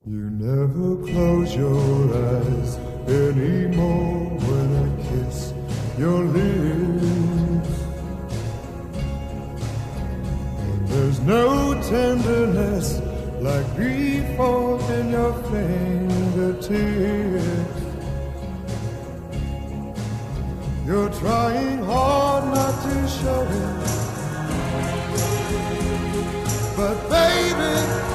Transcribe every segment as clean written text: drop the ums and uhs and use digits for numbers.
You never close your eyes anymore when I kiss your lips. And there's no tenderness like before in your fingertips. You're trying hard not to show it, but baby,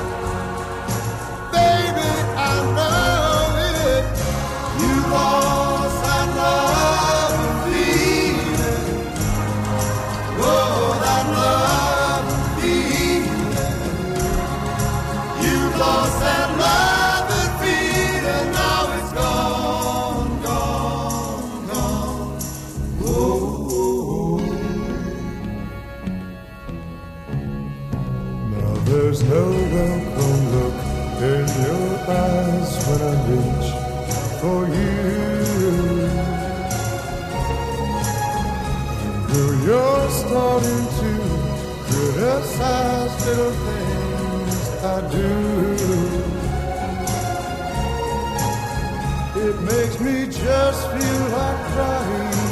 I know it. You lost that love and feeling. Oh, that love and feeling. You lost that love and feeling. Now it's gone, gone, gone. Oh. Now there's no welcome look in your eyes when I reach for you. Girl, you're starting to criticize little things I do. It makes me just feel like crying.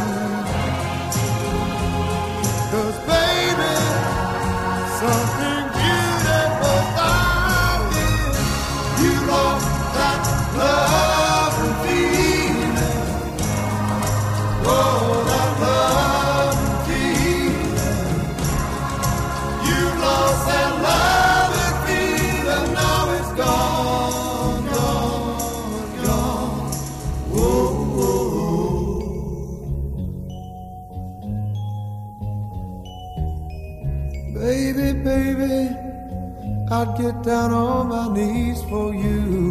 'Cause baby, something beautiful about it. You lost that love and feeling. Oh, that love and feeling. You lost that love and feeling. Now it's gone, gone, gone. Whoa, whoa. Baby, baby, I'd get down on my knees for you.